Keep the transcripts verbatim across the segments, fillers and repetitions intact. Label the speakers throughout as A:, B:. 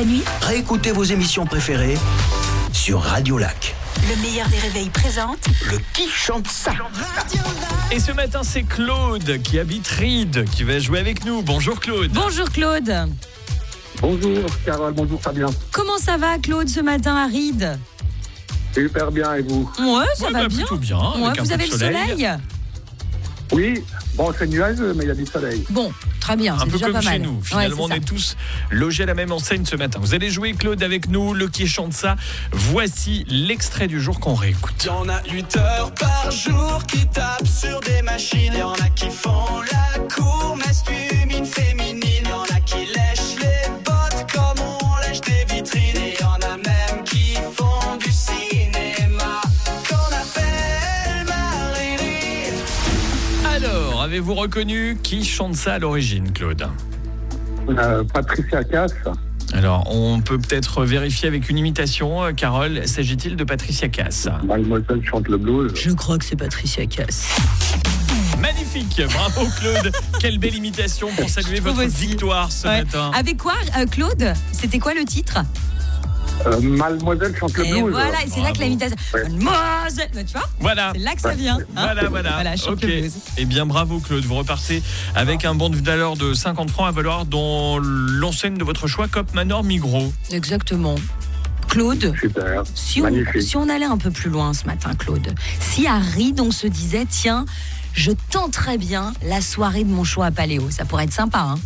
A: la nuit,
B: réécoutez vos émissions préférées sur Radio Lac.
A: le meilleur des réveils présente
B: Le Qui chante ça.
C: Et ce matin, c'est Claude qui habite Ried qui va jouer avec nous. Bonjour Claude.
D: Bonjour Claude.
E: Bonjour Carole, bonjour Fabien.
D: Comment ça va Claude ce matin à Ried?
E: Super bien, et vous?
D: Ouais, ça
C: Ouais,
D: va
C: bah,
D: bien.
C: plutôt bien.
D: Ouais,
C: avec un
D: vous
C: peu
D: avez
C: de
D: le soleil,
E: Oui, bon c'est nuageux, mais il y a du soleil.
D: Bon, très bien,
C: Un
D: c'est
C: peu
D: déjà
C: comme
D: pas
C: chez
D: mal.
C: nous.
D: Ouais,
C: Finalement,
D: c'est
C: on
D: ça.
C: est tous logés à la même enseigne ce matin. Vous allez jouer Claude avec nous, le Qui chante ça. Voici l'extrait du jour qu'on réécoute.
F: Il y en a huit heures par jour qui tapent sur des machines. Il y en a qui font la cour masculine, féminine. Il y en a qui lèchent les bottes comme on lèche des vitrines. Et il y en a même qui font du cinéma qu'on appelle Marie.
C: Alors, avez-vous reconnu qui chante ça à l'origine, Claude ?
E: Euh, Patricia Cass.
C: Alors, on peut peut-être vérifier avec une imitation. Euh, Carole, s'agit-il de Patricia Cass ?
E: Mademoiselle chante le blues.
D: Je crois que c'est Patricia Cass.
C: Magnifique, bravo Claude. Quelle belle imitation pour saluer
D: Je trouve
C: votre
D: aussi.
C: victoire ce
D: Ouais.
C: matin.
D: Avec quoi, euh, Claude? C'était quoi le titre?
E: Euh, Mademoiselle chante le
D: Et
E: blues.
D: voilà, et c'est là que l'imitation.
E: Ouais.
D: Mademoiselle, tu vois?
C: Voilà.
D: C'est là que ça vient. hein.
C: Voilà, voilà.
D: Voilà, chante
C: Ok.
D: le blues.
C: Eh bien, bravo Claude. Vous repartez avec un bon de valeur de cinquante francs à valoir dans l'enseigne de votre choix, Cop Manor Migros.
D: Exactement. Claude,
E: Super,
D: si on,
E: magnifique.
D: si on allait un peu plus loin ce matin, Claude, si à Ried, on se disait, tiens, je tenterais bien la soirée de mon choix à Paléo, ça pourrait être sympa, hein?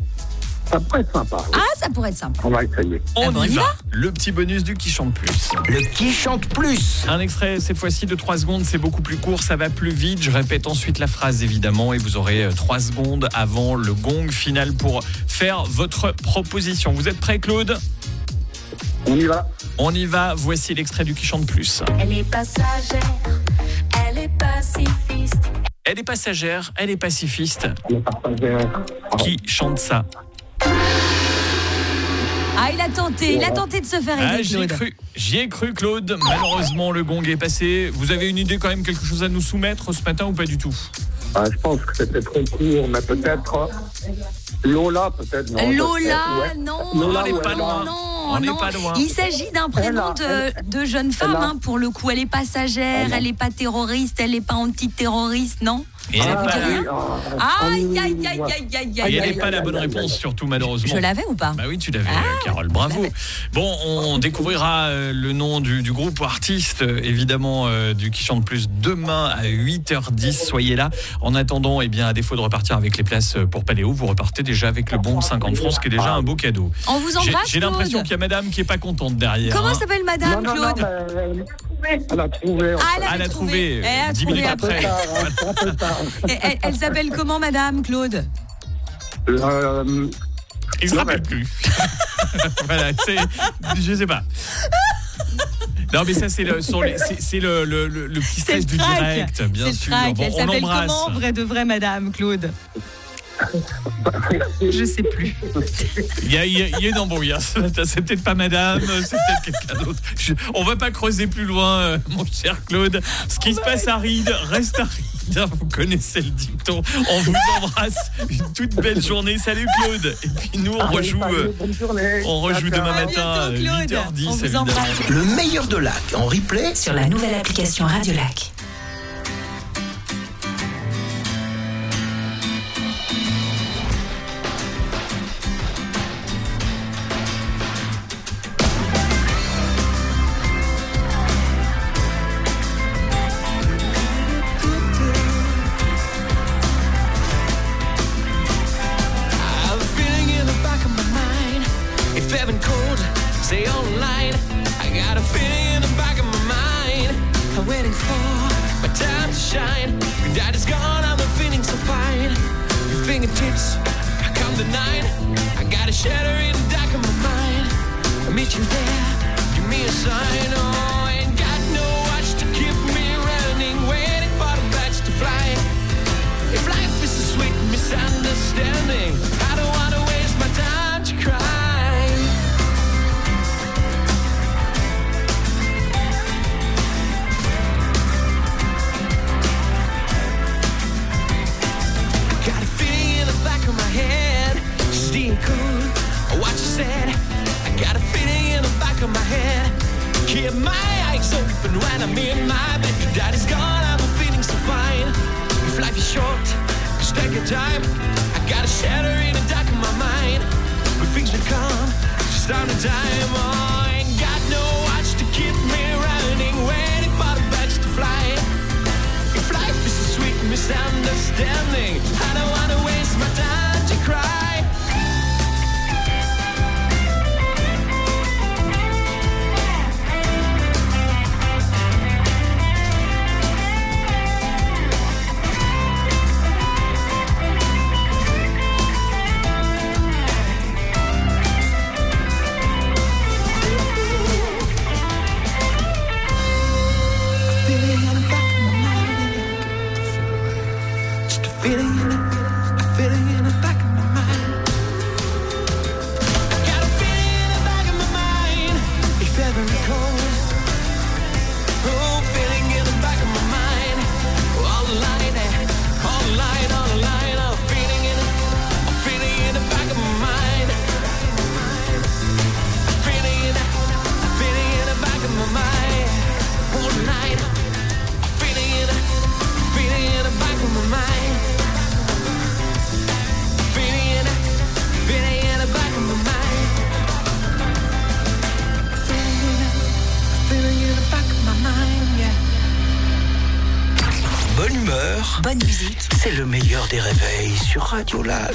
E: Ça pourrait être sympa. oui.
D: Ah, ça pourrait être sympa.
E: On va essayer.
C: On
D: Ah bon, on
C: y
D: y
C: va.
D: va
C: Le petit bonus du Qui chante plus.
B: Le Qui chante plus.
C: Un extrait cette fois-ci de trois secondes, c'est beaucoup plus court, ça va plus vite. Je répète ensuite la phrase évidemment et vous aurez trois secondes avant le gong final pour faire votre proposition. Vous êtes prêts Claude ?
E: On y va.
C: On y va, voici l'extrait du Qui chante plus.
G: Elle est passagère, elle est pacifiste.
C: Elle est passagère, elle est pacifiste.
E: On est partenaire.
C: Qui chante ça ?
D: Ah, il a tenté, il a tenté de se faire
C: Ah,
D: aider,
C: j'y ai
D: Claude.
C: cru, j'y ai cru Claude. Malheureusement le gong est passé. Vous avez une idée quand même, quelque chose à nous soumettre ce matin ou pas du tout ?
E: Ah, je pense que c'était trop court, mais peut-être euh, Lola, peut-être. Non,
D: Lola,
E: peut-être, ouais.
D: non,
E: Lola,
C: on n'est
E: ouais,
C: pas
E: non.
C: loin.
D: non,
C: On n'est
D: non.
C: pas loin.
D: Il s'agit d'un prénom de,
E: Elle
D: de jeune femme,
E: elle a-
D: hein, pour le coup. Elle est passagère,
E: Elle a-
D: elle n'est pas terroriste, elle n'est pas anti-terroriste, non?
C: Et elle n'est
E: Ah,
C: pas,
E: oui,
C: la...
E: ah,
D: Aïe,
E: oui,
D: aïe,
E: oui,
D: aïe,
E: ouais.
D: aïe, aïe,
C: et
D: aïe,
C: elle
D: aïe.
C: n'est pas la bonne réponse, surtout malheureusement.
D: Je l'avais ou pas?
C: Bah oui, tu l'avais,
D: Ah,
C: Carole, bravo.
D: je l'avais.
C: Bon, on découvrira euh, le nom du, du groupe ou artiste, euh, évidemment, euh, du Qui chante plus demain à huit heures dix. Soyez là. En attendant, eh bien, à défaut de repartir avec les places pour Paléo, vous repartez déjà avec le bon de cinquante francs, ce qui est déjà un beau cadeau.
D: On vous
C: J'ai,
D: embrasse,
C: j'ai
D: Claude.
C: l'impression qu'il y a madame qui est pas contente derrière.
D: Comment
C: hein.
D: s'appelle
E: Non,
D: madame,
E: non, non,
D: Claude?
E: mais elle a trouvé.
D: Ah, elle
C: Ah,
D: avait
C: elle a trouvé,
D: Elle a
C: dix
D: trouvé
C: minutes
E: Un peu
C: après.
E: tard, hein, un peu tard.
D: Et Elle, elle s'appelle comment, madame, Claude?
E: Euh,
C: Il se
E: Non,
C: rappelle
E: mais-
C: plus. Voilà, c'est, je sais pas. Non mais ça c'est le, sur les- c'est, c'est le, le, le, le petit stress du
D: trac.
C: direct, bien
D: C'est
C: sûr.
D: le trac.
C: Bon,
D: Elle
C: on
D: s'appelle
C: l'embrasse.
D: comment, vrai de vrai, madame, Claude? Je sais plus.
C: Il y a, il y a- il y a une embrouille. hein. C'est peut-être pas madame, c'est peut-être quelqu'un d'autre. Je- on va pas creuser plus loin, euh, mon cher Claude. Ce qui se passe à Ried, reste à Ried. Vous connaissez le dicton. On vous embrasse. Une toute belle journée. Salut Claude. Et puis nous, on rejoue, euh,
E: bonne journée.
C: on rejoue
E: Ciao,
C: demain
E: ciao.
C: matin
D: À
C: à
D: bientôt, Claude.
C: huit heures dix,
D: On vous
C: évidemment.
D: embrasse.
B: Le meilleur de Lac en replay.
A: sur la nouvelle application Radio Lac.
F: I'm feeling in the back of my mind. If heaven cold, stay online. I got a feeling in the back of my mind. I'm waiting for my time to shine. Your dad is gone, I'm not feeling so fine. Your fingertips, I come the night. I got a shadow in the dark of my mind. I'll meet you there, give me a sign. Oh, ain't got no watch to keep me running, waiting for the birds to fly. If life is a sweet misunderstanding, I don't wanna waste my time to cry. Got a feeling in the back of my head, just ain't cool. What you said, I got keep my eyes open when I'm in my bed. Daddy's gone, I'm feeling so fine. If life is short, just take your time. I got a shadow in the dark of my mind. But things will come, just down the time. Oh, I ain't got no watch to keep me running, waiting for the birds to fly. If life is a sweet misunderstanding, I don't wanna waste my time to cry. Feeling in the, a feeling in the back of my mind. I got a feeling in the back of my mind. If ever it goes, oh, feeling in the back of my mind. All the line, all the line, all the line. A feeling in, a feeling in the back of my mind. A feeling in, a feeling in the back of my mind. All the night. A feeling in, a feeling in the back of my mind.
B: Bonne humeur,
A: Bonne musique.
B: c'est le meilleur des réveils sur Radio Lac.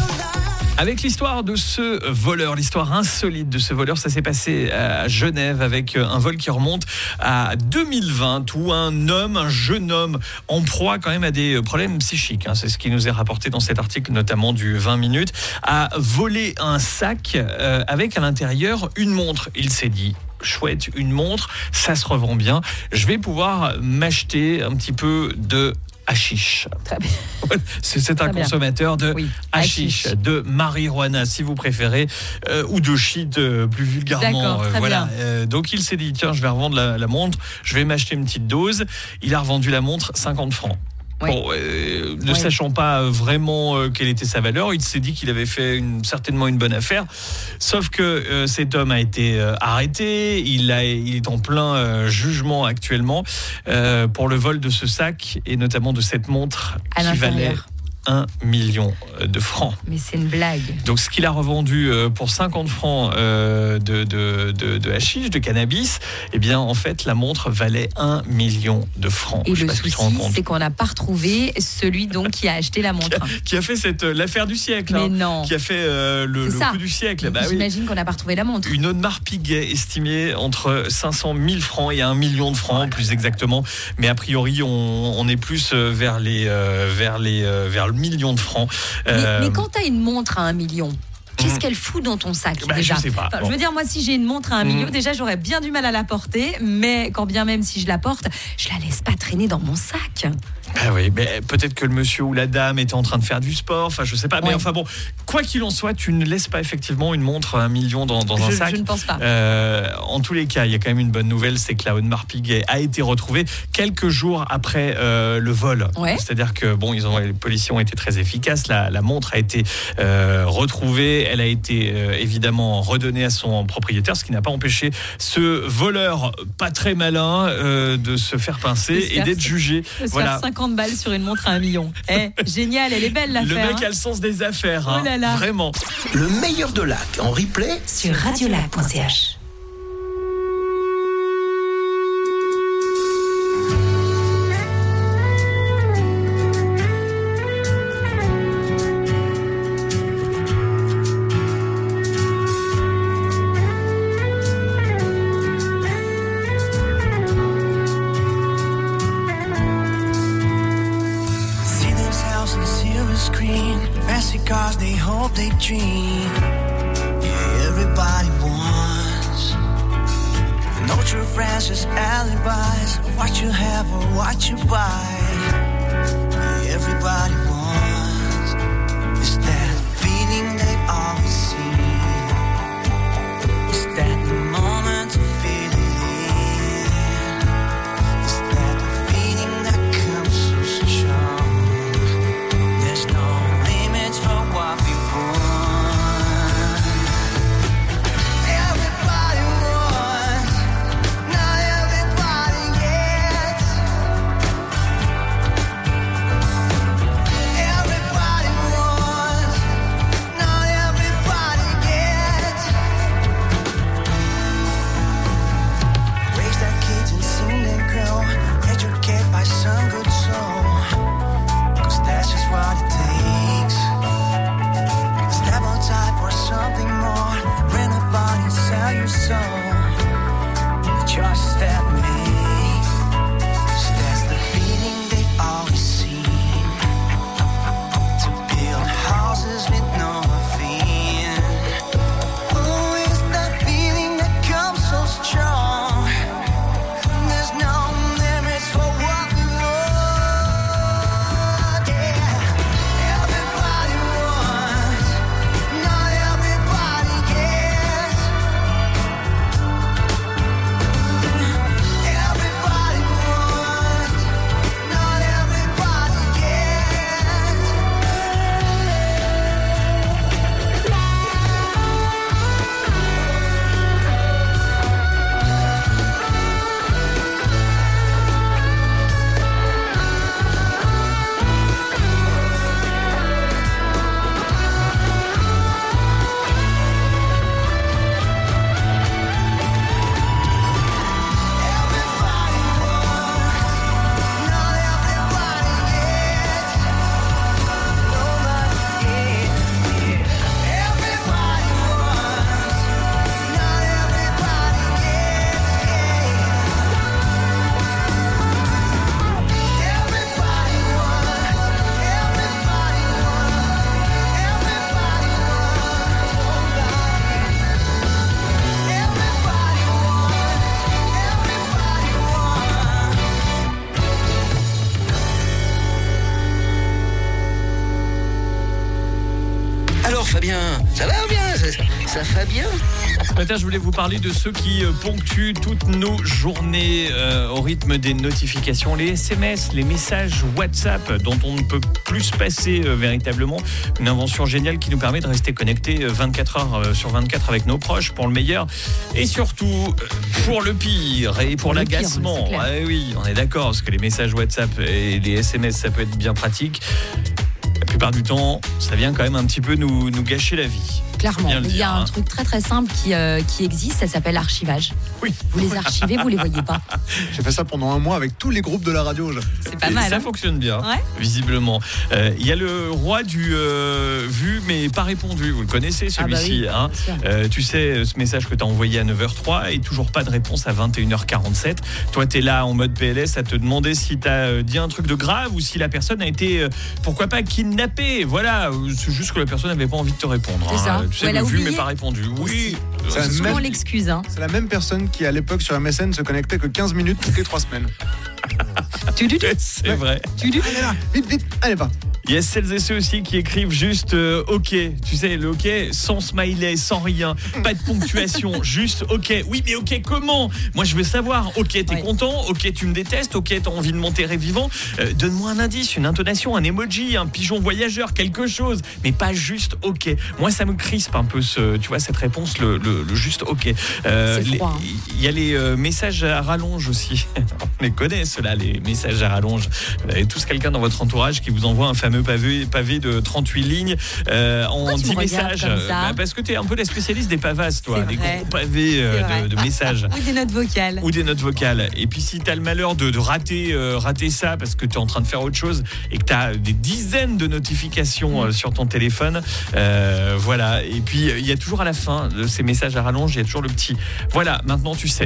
C: Avec l'histoire de ce voleur, l'histoire insolite de ce voleur, ça s'est passé à Genève avec un vol qui remonte à deux mille vingt où un homme, un jeune homme en proie quand même à des problèmes psychiques, hein, c'est ce qui nous est rapporté dans cet article notamment du vingt minutes, a volé un sac euh, avec à l'intérieur une montre. Il s'est dit: chouette, une montre, ça se revend bien, je vais pouvoir m'acheter un petit peu de hashish.
D: Très bien.
C: C'est, c'est un
D: Très
C: consommateur de
D: oui.
C: hashish,
D: hashish,
C: de marijuana si vous préférez, euh, ou de shit euh, plus vulgairement.
D: D'accord, très
C: voilà.
D: bien.
C: Euh, donc il s'est dit: tiens, je vais revendre la, la montre, je vais m'acheter une petite dose. Il a revendu la montre cinquante francs.
D: Oui.
C: Bon, euh, ne
D: Oui.
C: sachant pas vraiment euh, quelle était sa valeur, il s'est dit qu'il avait fait une, certainement une bonne affaire. Sauf que euh, cet homme a été euh, arrêté, il, a, il est en plein euh, jugement actuellement euh, pour le vol de ce sac et notamment de cette montre
D: À
C: qui valait
D: l'intérieur.
C: un million de francs.
D: Mais c'est une blague.
C: Donc ce qu'il a revendu euh, pour cinquante francs euh, de, de, de, de hashish, de cannabis, eh bien en fait la montre valait un million de francs.
D: Et
C: Je sais
D: le
C: pas si tu
D: souci,
C: te rends compte.
D: c'est qu'on n'a pas retrouvé celui donc qui a acheté la montre.
C: Qui a fait cette, euh, l'affaire du siècle.
D: Mais
C: hein,
D: non.
C: Qui a fait euh, le,
D: C'est
C: le
D: ça.
C: coup du siècle. Bah oui.
D: J'imagine qu'on n'a pas retrouvé la montre.
C: Une Audemars Piguet estimée entre cinq cent mille francs et un million de francs, plus exactement. Mais a priori, on, on est plus euh, vers, les, euh, vers, les, euh, vers le million de francs.
D: Mais,
C: Euh,
D: mais quand t'as une montre à un million, qu'est-ce qu'elle fout dans ton sac
C: Bah,
D: déjà
C: je sais pas.
D: Enfin,
C: Bon.
D: Je veux dire, moi, si j'ai une montre à un
C: Mhm.
D: million, déjà, j'aurais bien du mal à la porter. Mais quand bien même si je la porte, je la laisse pas traîner dans mon sac.
C: Ah oui, mais peut-être que le monsieur ou la dame était en train de faire du sport, enfin je sais pas, mais
D: Ouais.
C: enfin bon, quoi qu'il en soit, tu ne laisses pas effectivement une montre à un million dans, dans un
D: Je,
C: sac.
D: je ne pense pas.
C: Euh, en tous les cas, il y a quand même une bonne nouvelle, c'est que la Audemars Piguet a été retrouvée quelques jours après euh, le vol.
D: Ouais.
C: C'est-à-dire que bon, ils ont, les policiers ont été très efficaces. La, la montre a été euh, retrouvée, elle a été euh, évidemment redonnée à son propriétaire, ce qui n'a pas empêché ce voleur pas très malin euh, de se faire pincer
D: De se
C: et
D: faire-
C: d'être jugé.
D: Je vais se
C: Voilà.
D: faire cinquante balles sur une montre à un million. Eh, génial, elle est belle
C: Le
D: l'affaire.
C: mec a le sens des affaires,
D: Oh
C: hein.
D: là là.
C: Vraiment.
B: Le meilleur de Lac en replay.
A: Sur radiolac point c h.
H: See those houses on the silver screen, fancy cars they hope they dream. Yeah, everybody wants. No true friends, just alibis of what you have or what you buy. Yeah, everybody wants. It's that feeling they always see. It's that moment to feel it in. It's that feeling that comes so strong. There's no limits for what we want. Everybody wants. the choices that we make. So that's the feeling they've always seen, to build houses with no ravine. Oh, it's that feeling that comes so strong. There's no limits for what we want. Yeah, everybody wants, not everybody gets. Everybody wants, not everybody gets.
B: Alors Fabien, ça va bien, ça, ça va bien.
C: Ce matin, je voulais vous parler de ceux qui euh, ponctuent toutes nos journées euh, au rythme des notifications, les S M S, les messages WhatsApp dont on ne peut plus se passer euh, véritablement. Une invention géniale qui nous permet de rester connectés euh, vingt-quatre heures euh, sur vingt-quatre avec nos proches pour le meilleur et surtout euh, pour le pire et pour
D: Le pire,
C: l'agacement.
D: c'est clair.
C: Ouais, oui, on est d'accord parce que les messages WhatsApp et les S M S, ça peut être bien pratique. La plupart du temps, ça vient quand même un petit peu nous, nous gâcher la vie.
D: Clairement,
C: Bien le
D: il y
C: dire,
D: a un
C: hein.
D: truc très très simple qui, euh, qui existe, ça s'appelle archivage.
C: Oui.
D: Vous les archivez, vous les voyez pas.
I: J'ai fait ça pendant un mois avec tous les groupes de la radio. je-
D: C'est pas
C: Et
D: mal.
C: ça
D: hein.
C: fonctionne bien,
D: Ouais.
C: visiblement. Euh, Il y a le roi du euh, vu mais pas répondu. Vous le connaissez
D: Ah bah
C: celui-ci.
D: oui,
C: hein.
D: bien sûr.
C: Euh, tu sais, ce message que tu as envoyé à neuf heures trois et toujours pas de réponse à vingt et une heures quarante-sept. Toi, tu es là en mode P L S à te demander si tu as dit un truc de grave ou si la personne a été, euh, pourquoi pas, kidnappée. Voilà, c'est juste que la personne n'avait pas envie de te répondre.
D: C'est ça.
C: Tu sais,
D: Ou elle a
C: le vu
D: oublié.
C: mais pas répondu. Oui.
I: Ça
D: C'est souvent
I: même-
D: l'excuse. Hein.
I: C'est la même personne qui, à l'époque, sur M S N, se connectait que quinze minutes toutes les trois semaines.
D: Tu, tu, tu,
C: C'est vrai.
D: tu, tu.
I: Allez là, vite, vite, allez pas.
C: Il y a celles et ceux aussi qui écrivent juste euh, OK. Tu sais, le OK sans smiley, sans rien, pas de ponctuation, juste OK. Oui, mais OK, comment ? Moi, je veux savoir. OK, t'es
D: Ouais.
C: content ? OK, tu me détestes ? OK, t'as envie de m'enterrer vivant ? Euh, Donne-moi un indice, une intonation, un emoji, un pigeon voyageur, quelque chose. Mais pas juste OK. Moi, ça me crispe un peu, ce, tu vois, cette réponse, le, le, le juste OK. Euh,
D: C'est
C: les-
D: froid, hein.
C: Il y a les euh, messages à rallonge aussi. On les connaît, ceux-là, les messages à rallonge. Vous avez tous quelqu'un dans votre entourage qui vous envoie un fameux pavé, pavé de trente-huit lignes euh, en
D: Pourquoi tu
C: dix
D: me regardes
C: messages.
D: comme ça
C: Bah, parce que tu es un peu la spécialiste des pavasses, toi.
D: C'est
C: Des
D: vrai.
C: gros pavés euh,
D: C'est vrai.
C: de, de messages.
D: Ou des notes vocales.
C: Ou des notes vocales. Et puis si tu as le malheur de, de rater, euh, rater ça parce que tu es en train de faire autre chose et que tu as des dizaines de notifications euh, sur ton téléphone, euh, voilà. Et puis il y a toujours à la fin de ces messages à rallonge, il y a toujours le petit « Voilà, maintenant tu sais ».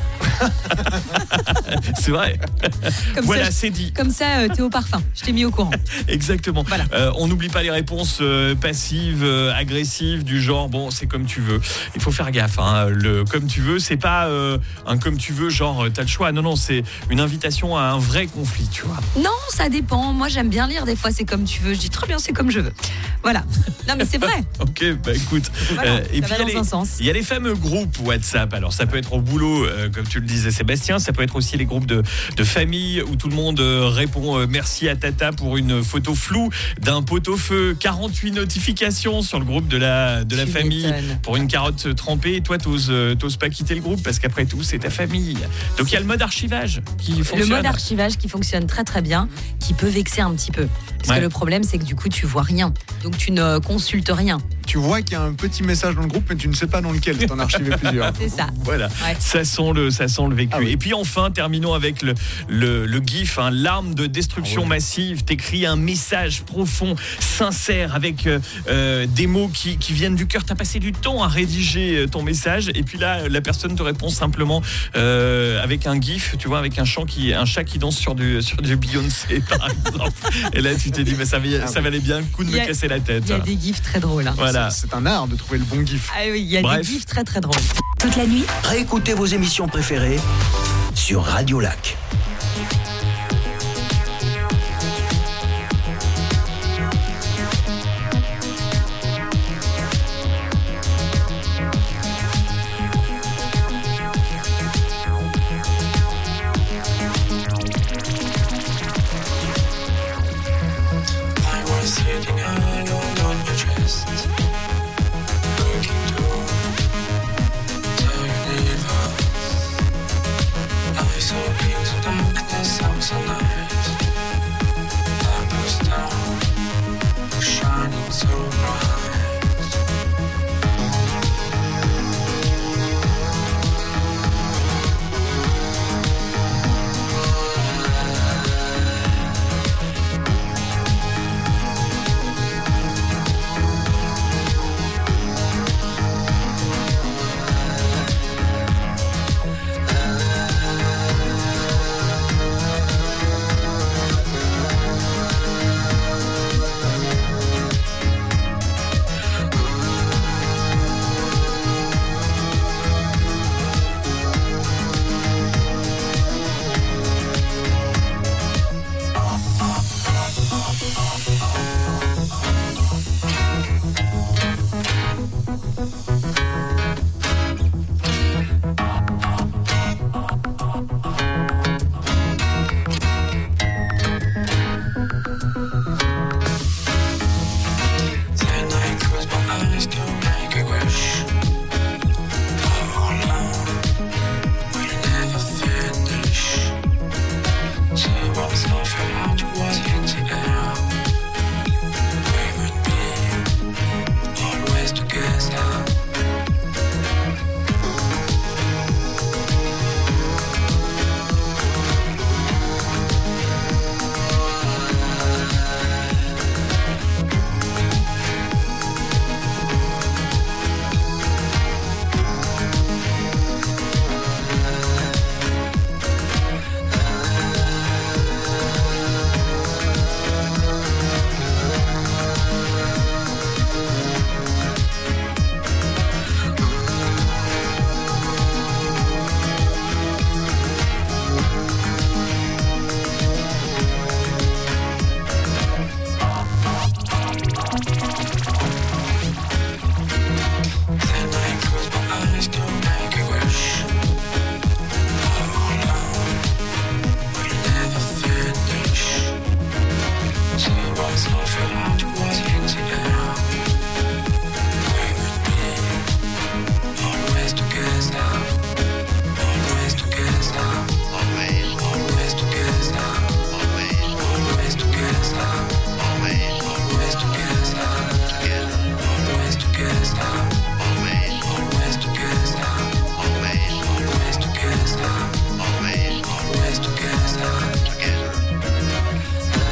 C: C'est vrai.
D: Comme
C: Voilà,
D: ça,
C: c'est dit.
D: Comme ça, euh, t'es au parfum. Je t'ai mis au courant.
C: Exactement.
D: Voilà.
C: Euh, on n'oublie pas les réponses euh, passives, euh, agressives, du genre bon, c'est comme tu veux. Il faut faire gaffe. Hein. Le comme tu veux, c'est pas euh, un comme tu veux, genre euh, t'as le choix. Non, non, c'est une invitation à un vrai conflit, tu vois.
D: Non, ça dépend. Moi, j'aime bien lire. Des fois, c'est comme tu veux. Je dis très bien, c'est comme je veux. Voilà. Non, mais c'est vrai.
C: Ok, bah écoute.
D: Voilà,
C: Euh, et
D: ça
C: puis
D: va
C: il y a
D: dans
C: les-
D: un sens.
C: il y a les fameux groupes WhatsApp. Alors ça peut être au boulot, euh, comme tu le disais Sébastien, ça peut être aussi les groupes de, de famille où tout le monde euh, répond euh, merci à tata pour une photo floue d'un pot-au-feu, quarante-huit notifications sur le groupe de la, de la
D: Tu
C: famille
D: m'étonnes.
C: pour une carotte trempée. Et toi, t'oses, euh, t'oses pas quitter le groupe parce qu'après tout, c'est ta famille. Donc il y a le mode archivage qui fonctionne.
D: Le mode archivage qui fonctionne très très bien, qui peut vexer un petit peu. Parce
C: Ouais.
D: que le problème, c'est que du coup, tu vois rien. Donc tu ne consultes rien.
I: Tu vois qu'il y a un petit message dans le groupe, mais tu ne sais pas dans lequel. Tu en as archivé plusieurs.
D: C'est ça.
C: Voilà,
D: Ouais.
C: ça sent le, ça ça sent le vécu.
I: Ah oui.
C: Et puis enfin, terminons avec le, le, le GIF, hein, l'arme de destruction
I: Ah oui.
C: massive. T'écris un message profond, sincère, avec euh, euh, des mots qui, qui viennent du cœur. T'as passé du temps à rédiger euh, ton message, et puis là, la personne te répond simplement euh, avec un GIF, tu vois, avec un chant qui, un chat qui danse sur du, sur du Beyoncé, par exemple. Et là, tu t'es dit, mais ça, va- ça valait bien le coup de me
D: Il y a-
C: casser la tête.
D: Il y a des gifs très drôles. hein.
C: Voilà.
I: C'est un art de trouver le bon gif.
D: Ah oui, il y a
C: Bref.
D: des gifs très très drôles.
A: Toute la nuit,
B: Réécoutez vos émissions préférées sur Radio Lac.
H: I was sitting alone on my chest, looking through the universe. I saw into darkness of the night. Lamp was down, shining so bright. Then I close my eyes to make a wish. Our love will never finish. So what's of your heart was in the air. We would be always together. Then I close my eyes to make a wish. Our love will never finish. So what's of your heart was in the air. We would be always together. Always together. Always, always together. Always, always together. Always, always together. Together. Always together. Always, always together. Always, always together. Always, always together. Together.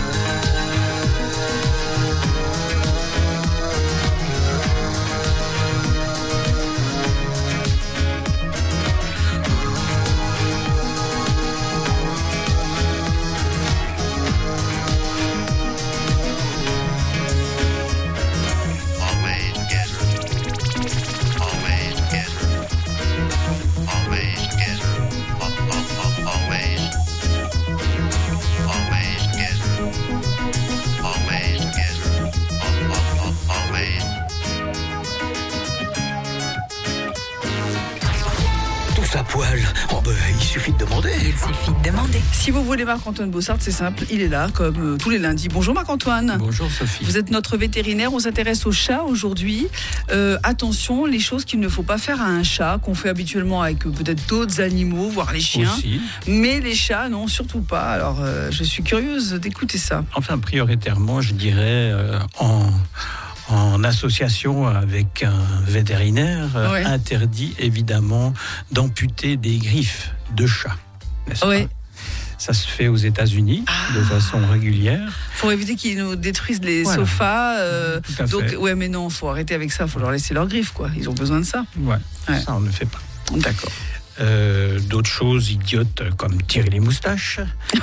H: Always together. Always together. Always together. Al- al- al- Always. Always together. Always together. Al- al- al- Always.
B: Tous à poil. Oh ben, il suffit de demander.
A: il suffit de demander.
J: Si vous voulez Marc-Antoine Bossart, c'est simple, il est là comme euh, tous les lundis. Bonjour Marc-Antoine.
C: Bonjour Sophie.
J: Vous êtes notre vétérinaire, on s'intéresse aux chats aujourd'hui. Euh, attention, les choses qu'il ne faut pas faire à un chat, qu'on fait habituellement avec euh, peut-être d'autres animaux, voire les chiens.
C: Aussi.
J: Mais les chats, non, surtout pas. Alors, euh, je suis curieuse d'écouter ça.
K: Enfin, prioritairement, je dirais, euh, en, en association avec un vétérinaire, euh,
J: Ouais.
K: interdit évidemment d'amputer des griffes de chat, n'est-ce
J: Ouais.
K: pas ? Ça se fait aux États-Unis de façon régulière.
J: Faut éviter qu'ils nous détruisent les
K: Voilà.
J: sofas. euh,
K: Tout à
J: donc,
K: fait.
J: ouais, mais non, faut arrêter avec ça. Faut leur laisser leurs griffes, quoi. Ils ont besoin de ça.
K: Ouais,
J: Ouais.
K: ça on ne fait pas.
J: D'accord.
K: Euh, d'autres choses idiotes comme tirer les moustaches.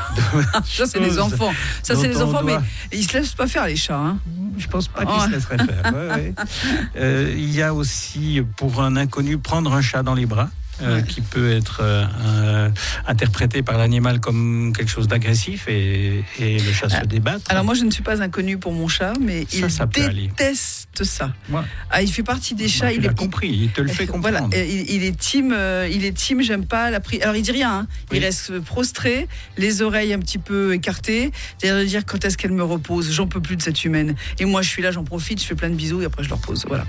J: Ça, c'est les
K: Choses
J: enfants. Ça, c'est
K: dont
J: les
K: on
J: enfants,
K: doit-
J: mais ils se laissent pas faire, les chats. Hein.
K: Je pense pas qu'ils
J: Ouais.
K: se laisseraient faire. Ouais, ouais. Euh, il y a aussi, pour un inconnu, prendre un chat dans les bras. Euh,
J: Ouais.
K: qui peut être euh, un- interprété par l'animal comme quelque chose d'agressif et, et le chat se débattre.
J: Alors moi, je ne suis pas inconnue pour mon chat, mais
K: Ça,
J: il
K: ça peut aller.
J: déteste ça.
K: Ouais.
J: Ah, il fait partie des
K: Bah,
J: chats.
K: tu
J: il
K: l'as
J: est
K: compris, il te le fait comprendre.
J: Voilà, euh, il, il est team, euh, il est team. J'aime pas la prise. Alors il dit rien. Hein. Il
K: Oui.
J: reste prostré, les oreilles un petit peu écartées, c'est-à-dire de dire quand est-ce qu'elle me repose. J'en peux plus de cette humaine. Et moi, je suis là, j'en profite, je fais plein de bisous et après je leur pose. Voilà.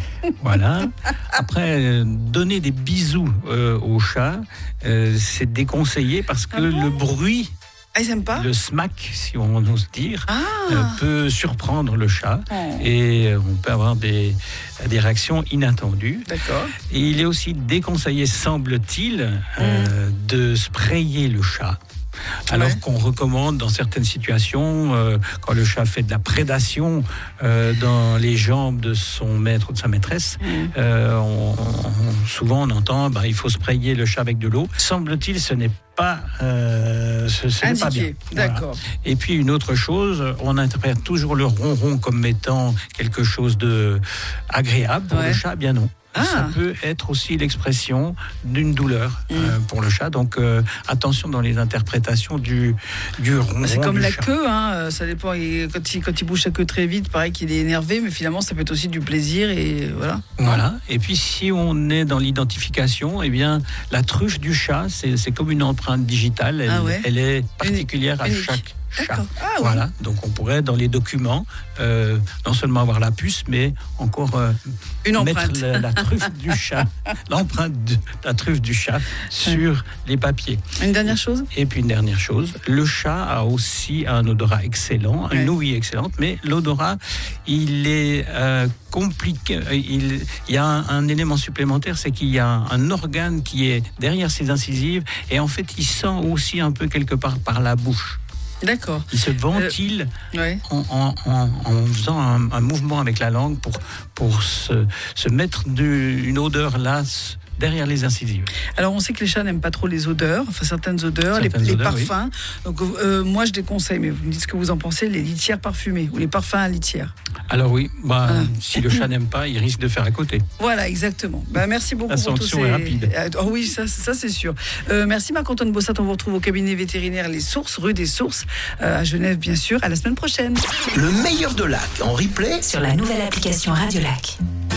K: Voilà. Après, euh, donner des bisous euh, au chat, euh, c'est déconseillé parce que
J: Ah bon
K: le bruit,
J: Ah, ils aiment pas.
K: le smack, si on ose dire,
J: Ah.
K: euh, peut surprendre le chat
J: Oh.
K: et euh, on peut avoir des, des réactions inattendues.
J: D'accord.
K: Et il est aussi déconseillé, semble-t-il, euh, de sprayer le chat. Alors
J: Ouais.
K: qu'on recommande dans certaines situations, euh, quand le chat fait de la prédation euh, dans les jambes de son maître ou de sa maîtresse, euh, on- on- souvent on entend bah, il faut sprayer le chat avec de l'eau. Semble-t-il, ce n'est pas, euh, ce, ce n'est pas bien.
J: Indiqué.
K: Voilà.
J: D'accord.
K: Et puis une autre chose, on interprète toujours le ronron comme étant quelque chose de agréable pour
J: Ouais.
K: le chat, bien non.
J: Ah.
K: Ça peut être aussi l'expression d'une douleur euh, pour le chat. Donc euh, attention dans les interprétations du, du ronron.
J: Bah, c'est comme
K: du
J: la
K: chat.
J: queue, hein, euh, ça dépend. Et quand, il, quand il bouge sa queue très vite, pareil qu'il est énervé, mais finalement, ça peut être aussi du plaisir et voilà.
K: Voilà. Et puis si on est dans l'identification, eh bien la truffe du chat, c'est c'est comme une empreinte digitale. Elle,
J: Ah ouais.
K: elle est particulière à
J: Unique.
K: chaque chat.
J: D'accord. Ah ouais.
K: Voilà. Donc on pourrait dans les documents euh, non seulement avoir la puce, mais encore euh,
J: Une
K: mettre
J: empreinte.
K: la, la truffe du chat, l'empreinte de la truffe du chat sur les papiers.
J: Une dernière chose.
K: Et puis une dernière chose, le chat a aussi un odorat excellent,
J: Ouais.
K: une ouïe excellente, mais l'odorat, il est euh, compliqué. Il, il y a un, un élément supplémentaire, c'est qu'il y a un, un organe qui est derrière ses incisives, et en fait, il sent aussi un peu quelque part par la bouche.
J: D'accord.
K: Il se ventile
J: Ouais.
K: en, en- en- en faisant un, un mouvement avec la langue pour, pour se, se mettre de- une odeur là s- derrière les incisives.
J: Alors on sait que les chats n'aiment pas trop les odeurs, enfin certaines odeurs, les-
K: Certaines
J: les,
K: odeurs,
J: parfums. Donc euh, moi je déconseille, mais vous me dites ce que vous en pensez, les litières parfumées ou les parfums à litière.
K: Alors oui, bah,
J: Voilà.
K: si le chat n'aime pas, il risque de faire à côté.
J: Voilà, exactement. Bah, merci beaucoup
K: La
J: pour tous
K: sanction
J: ces...
K: est rapide.
J: Ah, oh oui, ça, ça c'est sûr. Euh, merci Marc-Antoine Bossat, on vous retrouve au cabinet vétérinaire Les Sources, rue des Sources, euh, à Genève bien sûr. À la semaine prochaine.
B: Le meilleur de Lac en replay
A: Sur la nouvelle application Radiolac.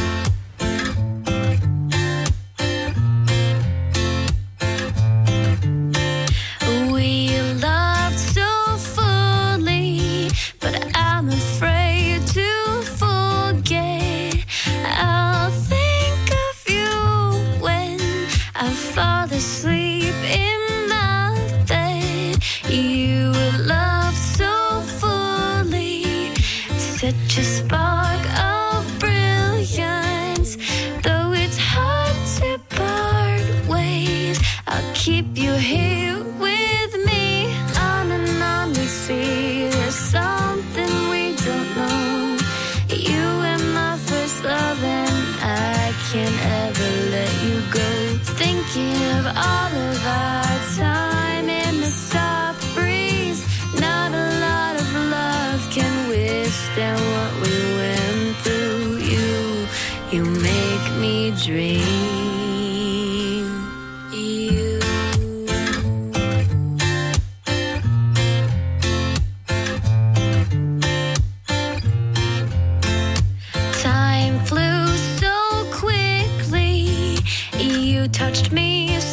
G: We loved so fully, but I'm afraid to forget. I'll think of you when I fall asleep in my bed. You loved so fully, such a spark of brilliance. Though it's hard to part ways, I'll keep you here with me. On and on we see there's something we don't know. You were my first love and I can't ever let you go. Thinking of all of our time in the soft breeze. Not a lot of love can withstand what we went through. You, you make me dream. You. Time flew so quickly. You touched me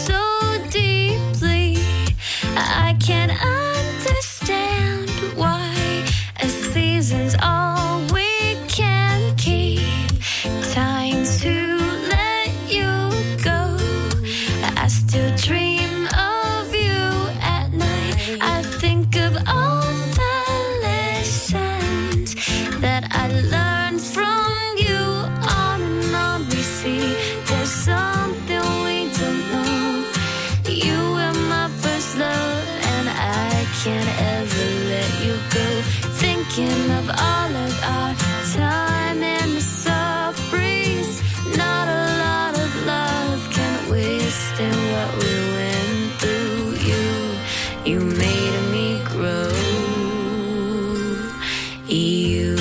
G: thinking of all of our time in the soft breeze. Not a lot of love can withstand what we went through. You, you made me grow. You.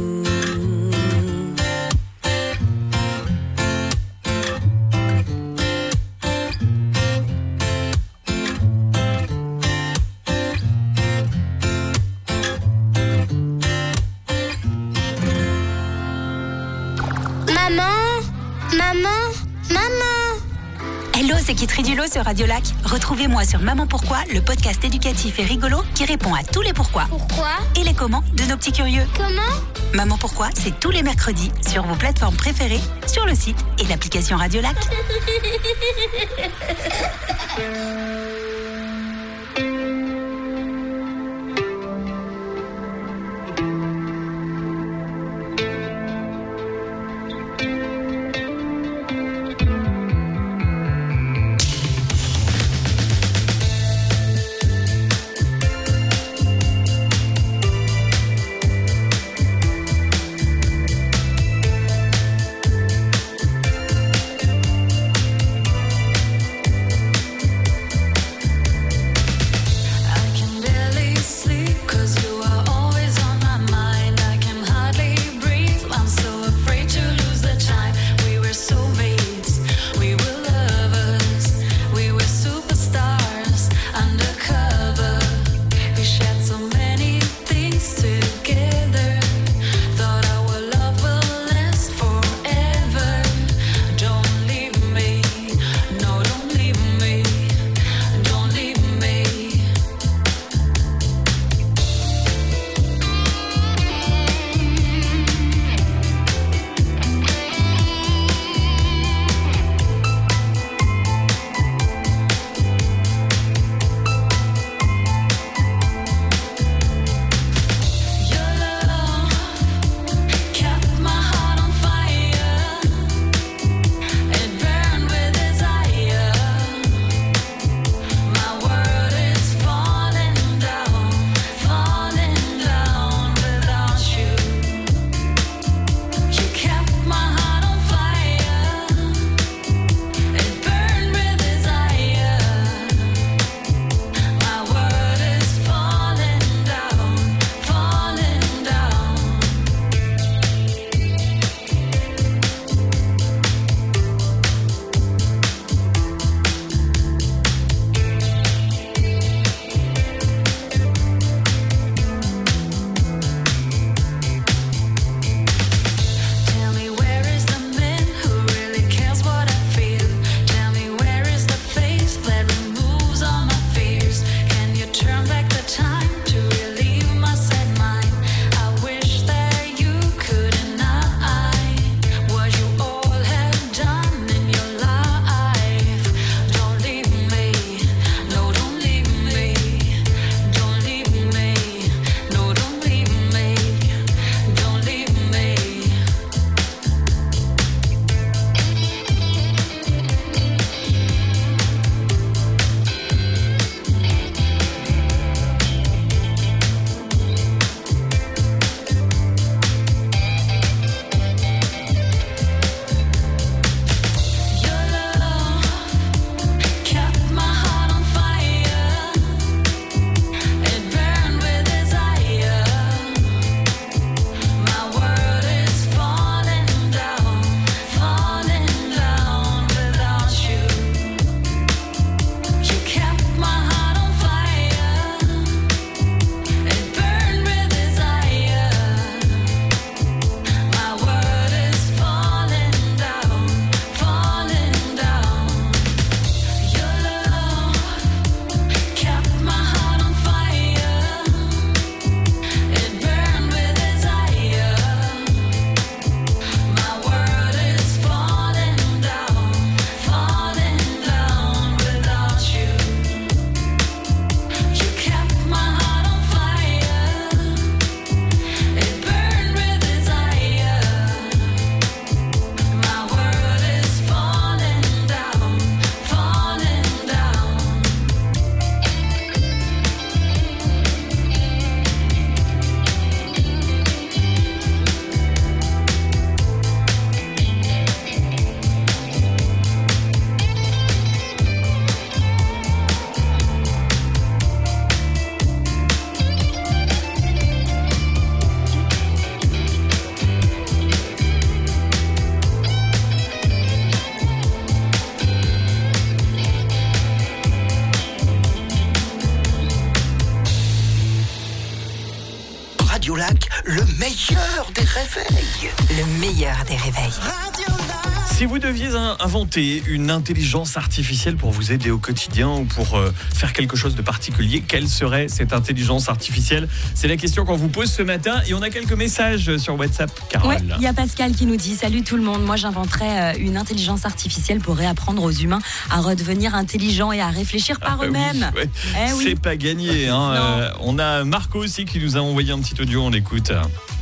A: C'est Kitri Dulot sur Radio Lac. Retrouvez-moi sur Maman Pourquoi, le podcast éducatif et rigolo qui répond à tous les pourquoi.
G: Pourquoi
A: Et les comment de nos petits curieux.
G: Comment
A: Maman Pourquoi, c'est tous les mercredis sur vos plateformes préférées, sur le site et l'application Radio Lac.
B: Lac, le meilleur des réveils.
A: Le meilleur des réveils.
C: Si vous deviez in- inventer une intelligence artificielle pour vous aider au quotidien ou pour euh, faire quelque chose de particulier, quelle serait cette intelligence artificielle ? C'est la question qu'on vous pose ce matin et on a quelques messages sur WhatsApp, Carole.
D: Ouais, il y a Pascal qui nous dit « Salut tout le monde, moi j'inventerais euh, une intelligence artificielle pour réapprendre aux humains à redevenir intelligents et à réfléchir par
C: Ah,
D: eux-mêmes.
C: oui, ouais.
D: Eh oui.
C: C'est pas gagné. Hein. Euh, on a Marco aussi qui nous a envoyé un petit audio, on l'écoute.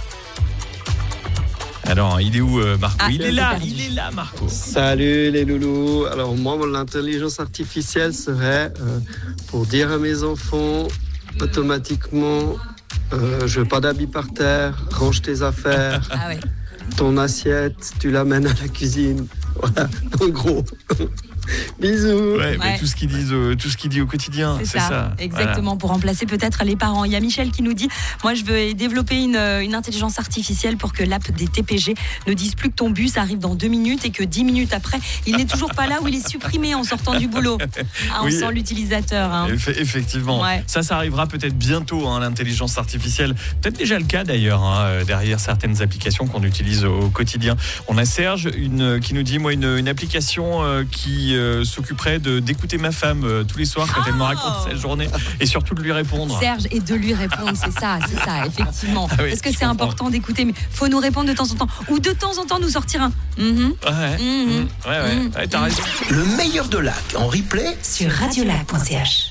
C: Alors, il est où euh, Marco
D: Ah,
C: Il est
D: c'est
C: là,
D: perdu.
C: il est là Marco.
L: Salut les loulous. Alors moi, l'intelligence artificielle serait euh, pour dire à mes enfants automatiquement euh, je veux pas d'habits par terre, range tes affaires,
D: Ah ouais.
L: ton assiette, tu l'amènes à la cuisine. Voilà, en gros. Bisous.
C: Ouais, mais
D: Ouais.
C: tout ce qu'ils disent, euh, tout ce qu'il dit au quotidien,
D: C'est
C: c'est
D: ça,
C: ça.
D: exactement, pour remplacer peut-être les parents. Il y a Michel qui nous dit « Moi, je veux développer une, une intelligence artificielle pour que l'app des T P G ne dise plus que ton bus arrive dans deux minutes et que dix minutes après, il n'est toujours pas là ou il est supprimé en sortant du boulot. » Ah, on
C: Oui.
D: sent l'utilisateur. Hein.
C: Eff- Effectivement,
D: Ouais.
C: ça, ça arrivera peut-être bientôt, hein, l'intelligence artificielle. Peut-être déjà le cas d'ailleurs, hein, euh, derrière certaines applications qu'on utilise au, au quotidien. On a Serge une, qui nous dit, moi, une, une application euh, qui euh, s'occuperait de, d'écouter ma femme euh, tous les soirs quand elle me raconte sa journée et surtout de lui répondre.
D: Serge, et de lui répondre, c'est ça, c'est ça, effectivement.
C: Ah oui,
D: Parce que
C: je
D: c'est
C: comprends.
D: important d'écouter, mais faut nous répondre de temps en temps. Ou de temps en temps nous sortir un mhm.
C: Ouais,
D: Mhm.
C: mmh, ouais, ouais,
D: Mhm.
C: ouais, t'as raison.
B: Le meilleur de Lac en replay
A: Sur radiolac point c h.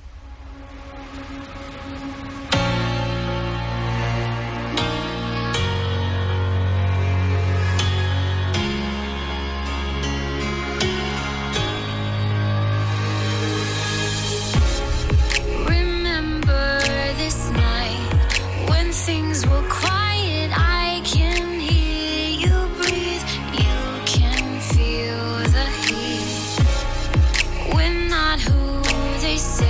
G: Remember this night when things were quiet. I can hear you breathe. You can feel the heat. We're not who they say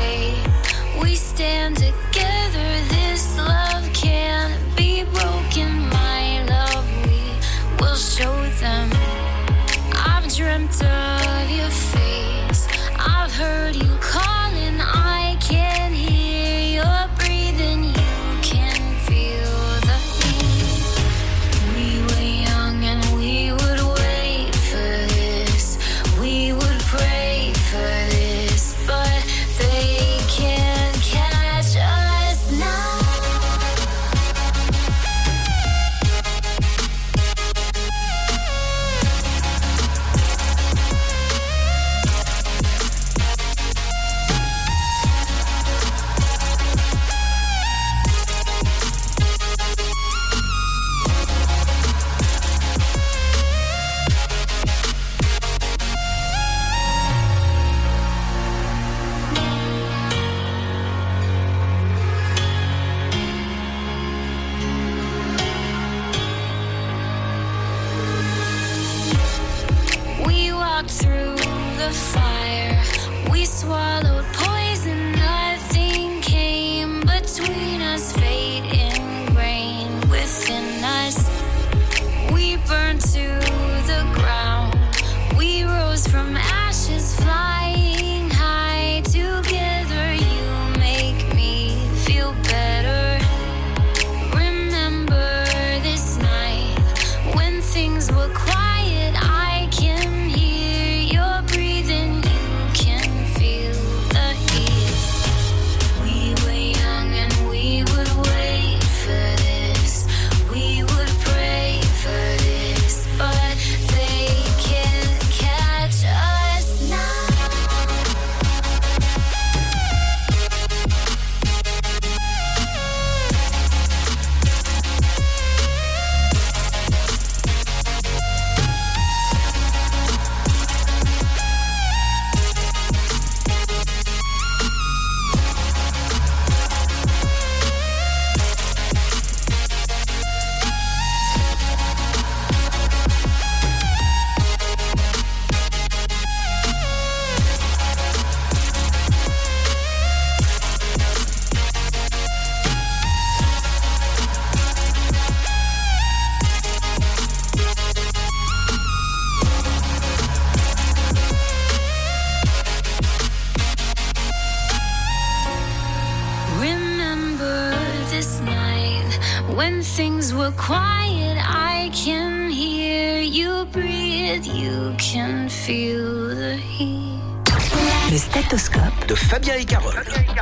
G: When things were quiet, I can hear you breathe. You can feel the heat.
A: Le stéthoscope
B: de Fabien et Carole.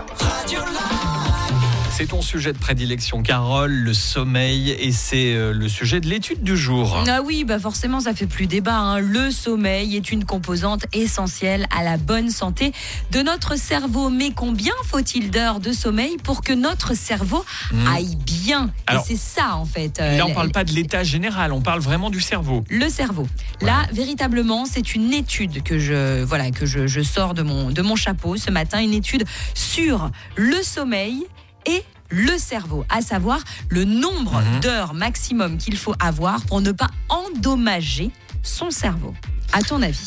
C: C'est ton sujet de prédilection, Carole, le sommeil, et c'est euh, le sujet de l'étude du jour.
D: Ah oui, bah forcément, ça fait plus débat. Hein. Le sommeil est une composante essentielle à la bonne santé de notre cerveau. Mais combien faut-il d'heures de sommeil pour que notre cerveau mmh. aille bien ?
C: Alors,
D: et c'est ça, en fait. Euh,
C: là, on ne parle pas de l'état général, on parle vraiment du cerveau.
D: Le cerveau. Ouais. Là, véritablement, c'est une étude que je, voilà, que je, je sors de mon, de mon chapeau ce matin, une étude sur le sommeil et le cerveau, à savoir le nombre mmh. d'heures maximum qu'il faut avoir pour ne pas endommager son cerveau. À ton avis ?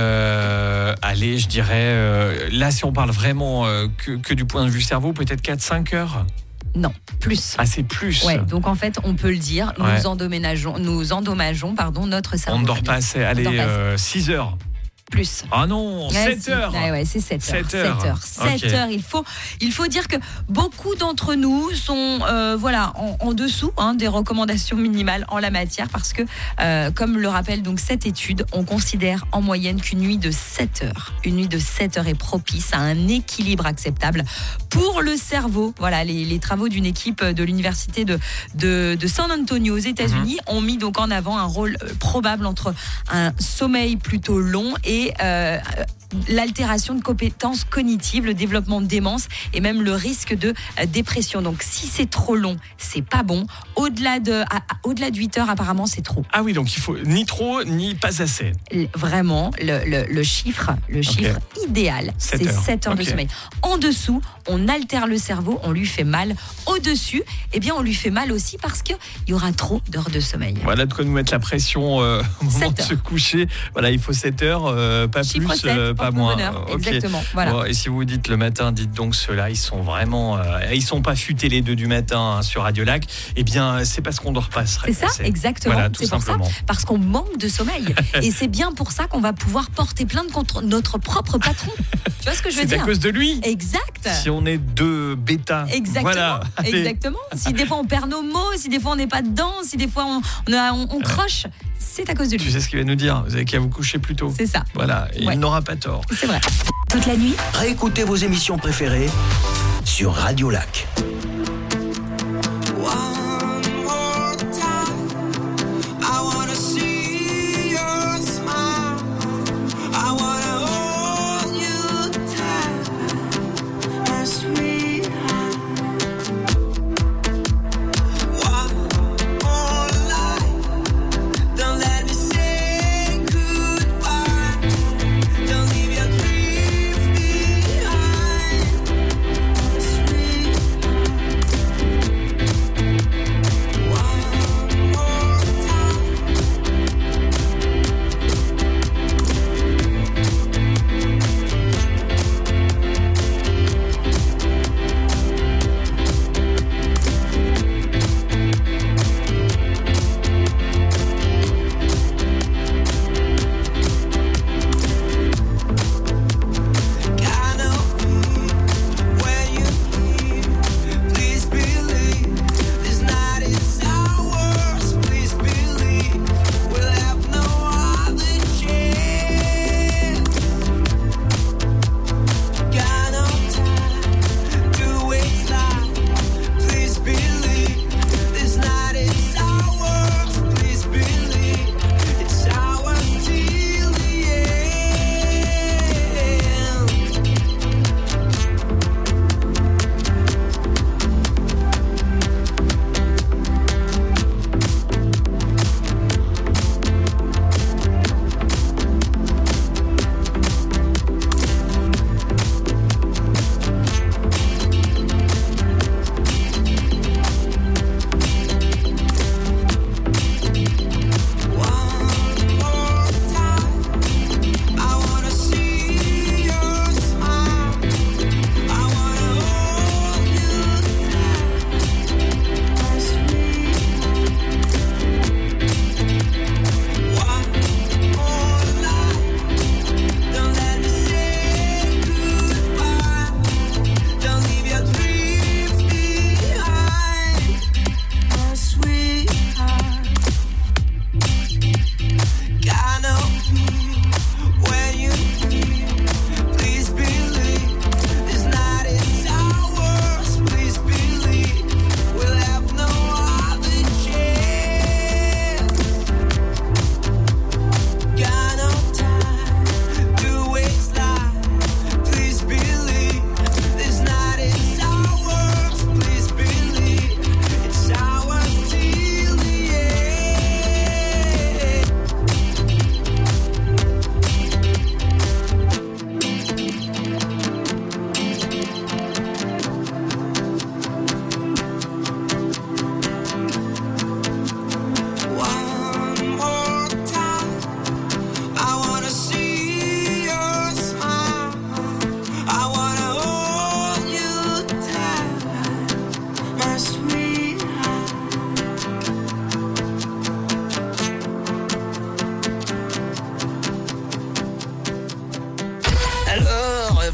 C: euh, Allez, je dirais, euh, là, si on parle vraiment euh, que, que du point de vue cerveau, peut-être quatre à cinq heures ?
D: Non, plus.
C: Ah, c'est plus.
D: Ouais, donc en fait, on peut le dire, ouais. nous endommageons, nous endommageons pardon, notre cerveau.
C: On ne dort pas assez, allez, euh, six heures.
D: Plus.
C: Ah non, ouais, sept heures.
D: Ah ouais, c'est sept heures.
C: sept heures.
D: sept heures. sept okay. heures. Il faut, il faut dire que beaucoup d'entre nous sont euh, voilà, en, en dessous hein, des recommandations minimales en la matière parce que, euh, comme le rappelle donc cette étude, on considère en moyenne qu'une nuit de sept heures, une nuit de sept heures est propice à un équilibre acceptable pour le cerveau. Voilà, les, les travaux d'une équipe de l'université de, de, de San Antonio aux États-Unis mm-hmm. ont mis donc en avant un rôle probable entre un sommeil plutôt long et Et euh, l'altération de compétences cognitives, le développement de démence et même le risque de euh, dépression. Donc si c'est trop long, c'est pas bon. Au-delà de, à, à, au-delà de huit heures, apparemment, c'est trop.
C: Ah oui, donc il faut ni trop, ni pas assez.
D: Vraiment, le, le, le chiffre, le chiffre okay. idéal,
C: sept
D: c'est
C: heures.
D: sept heures
C: okay.
D: de sommeil. En dessous, on altère le cerveau, on lui fait mal. Au-dessus, eh bien, on lui fait mal aussi parce qu'il y aura trop d'heures de sommeil.
C: Voilà de quoi nous mettre la pression euh, au moment de se coucher. Voilà, il faut sept heures, euh, pas
D: chiffre
C: plus,
D: sept,
C: euh, pas moins.
D: Bonheur,
C: okay.
D: Exactement. Voilà.
C: Bon, et si vous dites le matin, dites donc ceux-là, ils sont vraiment, euh, ils sont pas futés les deux du matin hein, sur Radio Lac. Eh bien, c'est parce qu'on dort pas.
D: C'est ça,
C: assez.
D: exactement.
C: Voilà, tout
D: c'est
C: simplement.
D: pour ça, parce qu'on manque de sommeil. Et c'est bien pour ça qu'on va pouvoir porter plainte contre notre propre patron. Tu vois ce que je veux
C: c'est
D: dire ?
C: C'est à cause de lui.
D: Exact.
C: Si on est deux bêta.
D: Exactement.
C: Voilà.
D: Exactement. Si des fois on perd nos mots, si des fois on n'est pas dedans, si des fois on, on, a, on, on croche, c'est à cause de lui.
C: Tu sais ce qu'il va nous dire ? Vous avez qu'à vous coucher plus tôt.
D: C'est ça.
C: Voilà. Et ouais. Il n'aura pas tort.
D: C'est vrai.
A: Toute la nuit,
B: réécoutez vos émissions préférées sur Radio Lac.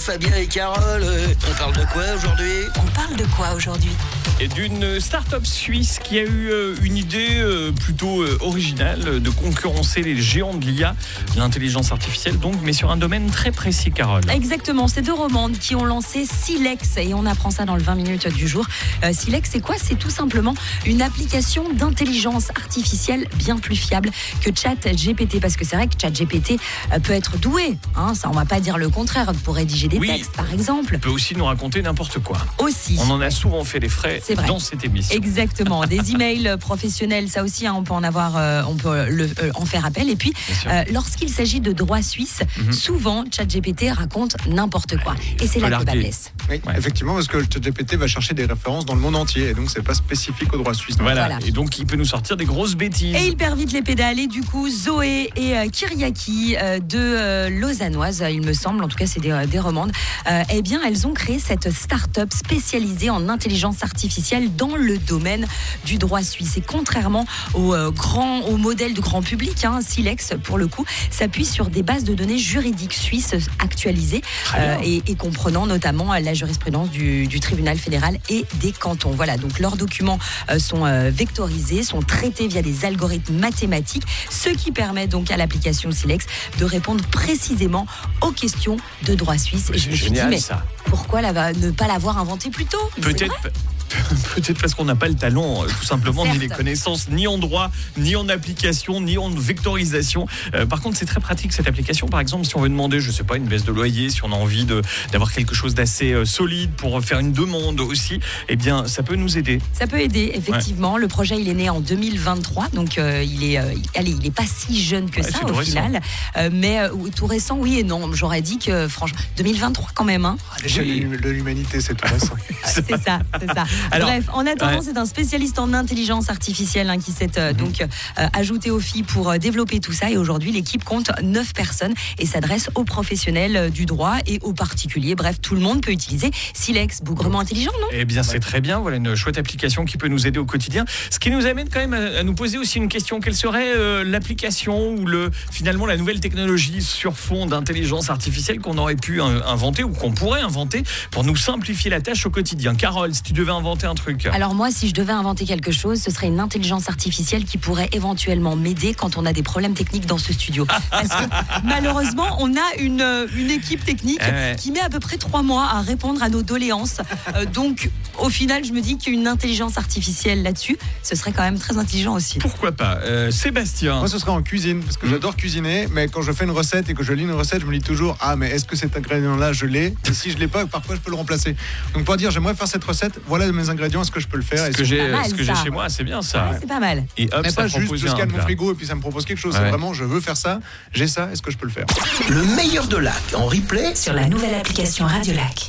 B: Fabien et Carole, euh, on parle de quoi aujourd'hui?
A: On parle de quoi aujourd'hui?
C: Et d'une start-up suisse qui a eu euh, une idée euh, plutôt euh, originale euh, de concurrencer les géants de l'I A, l'intelligence artificielle donc, mais sur un domaine très précis, Carole.
D: Exactement, c'est deux romandes qui ont lancé Silex et on apprend ça dans le vingt minutes du jour. Euh, Silex, c'est quoi? C'est tout simplement une application d'intelligence artificielle bien plus fiable que ChatGPT, parce que c'est vrai que ChatGPT euh, peut être doué, hein, ça on va pas dire le contraire, pour rédiger des
C: oui,
D: textes par exemple.
C: Il peut aussi nous raconter n'importe quoi.
D: Aussi.
C: On en a souvent fait les frais dans cette émission.
D: Exactement, des emails professionnels, ça aussi, hein, on peut en avoir, euh, on peut le, euh, en faire appel. Et puis, euh, lorsqu'il s'agit de droit suisse, mm-hmm. souvent ChatGPT raconte n'importe quoi. Et c'est là que le bas blesse.
I: Oui, ouais. Effectivement, parce que ChatGPT va chercher des références dans le monde entier, et donc c'est pas spécifique au droit suisse.
C: Voilà.
D: voilà.
C: Et donc il peut nous sortir des grosses bêtises.
D: Et il perd vite les pédales. Et du coup, Zoé et euh, Kyriaki euh, de euh, Lausannoise, il me semble, en tout cas c'est des, des romandes, euh, eh bien elles ont créé cette start-up spécialisée en intelligence artificielle dans le domaine du droit suisse. Et contrairement au euh, grand, au modèle de grand public, hein, Silex pour le coup s'appuie sur des bases de données juridiques suisses actualisées euh, et, et comprenant notamment la jurisprudence du, du tribunal fédéral et des cantons. Voilà, donc leurs documents euh, sont euh, vectorisés, sont traités via des algorithmes mathématiques, ce qui permet donc à l'application Silex de répondre précisément aux questions de droit suisse.
C: Mais
D: et je me suis
C: génial,
D: dit, mais
C: ça.
D: pourquoi la, ne pas l'avoir inventé plus tôt?
C: Peut-être. Peut-être parce qu'on n'a pas le talent, tout simplement,
D: Certes.
C: ni les connaissances, ni en droit, ni en application, ni en vectorisation. Euh, par contre, c'est très pratique cette application. Par exemple, si on veut demander, je sais pas, une baisse de loyer, si on a envie de, d'avoir quelque chose d'assez euh, solide pour faire une demande aussi, eh bien, ça peut nous aider.
D: Ça peut aider, effectivement. Ouais. Le projet, il est né en deux mille vingt-trois, donc euh, il est, euh, allez, il est pas si jeune que ouais, ça au final, euh, mais euh, tout récent, oui et non. J'aurais dit que, franchement, deux mille vingt-trois quand même. Hein.
I: À l'échelle de l'humanité, c'est tout récent.
D: c'est ça, c'est ça. Alors, bref, en attendant, ouais. c'est un spécialiste en intelligence artificielle hein, qui s'est euh, mmh. donc euh, ajouté au F I pour euh, développer tout ça. Et aujourd'hui, l'équipe compte neuf personnes et s'adresse aux professionnels euh, du droit et aux particuliers. Bref, tout le monde peut utiliser Silex, bougrement intelligent, non?
C: Eh bien, c'est très bien. Voilà une chouette application qui peut nous aider au quotidien. Ce qui nous amène quand même à, à nous poser aussi une question. Quelle serait euh, l'application ou le, finalement la nouvelle technologie sur fond d'intelligence artificielle qu'on aurait pu euh, inventer ou qu'on pourrait inventer pour nous simplifier la tâche au quotidien? Carole, si tu devais inventer un truc.
D: Alors moi, si je devais inventer quelque chose, ce serait une intelligence artificielle qui pourrait éventuellement m'aider quand on a des problèmes techniques dans ce studio. Parce que malheureusement, on a une, une équipe technique euh... qui met à peu près trois mois à répondre à nos doléances. Euh, donc, au final, je me dis qu'une intelligence artificielle là-dessus, ce serait quand même très intelligent aussi.
C: Pourquoi pas euh, Sébastien?
I: Moi, ce serait en cuisine, parce que mmh. j'adore cuisiner, mais quand je fais une recette et que je lis une recette, je me dis toujours, ah, mais est-ce que cet ingrédient-là, je l'ai? Et si je l'ai pas, par quoi je peux le remplacer? Donc, pour dire, j'aimerais faire cette recette, voilà mes ingrédients, est-ce que je peux le faire?
C: Ce que j'ai, mal, ce que j'ai chez moi, c'est bien ça.
D: Ouais, c'est pas mal.
C: Et hop,
I: mais
C: ça
I: pas juste je scanne mon frigo et puis ça me propose quelque chose. Ouais. C'est vraiment, je veux faire ça, j'ai ça, est-ce que je peux le faire?
B: Le meilleur de Lac en replay
A: sur la nouvelle application Radio Lac.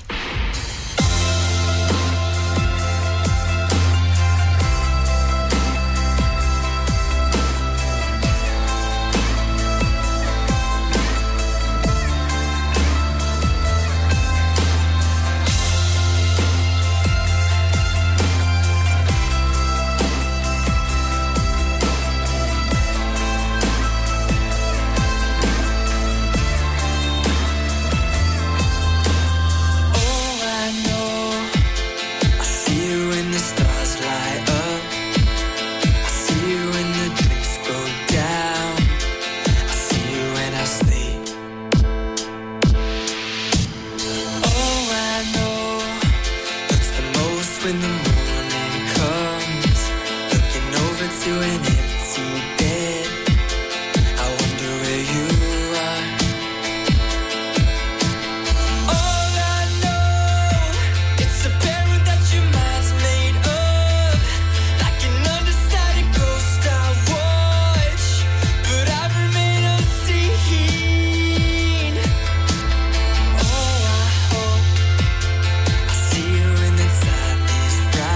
F: See you in inside these bright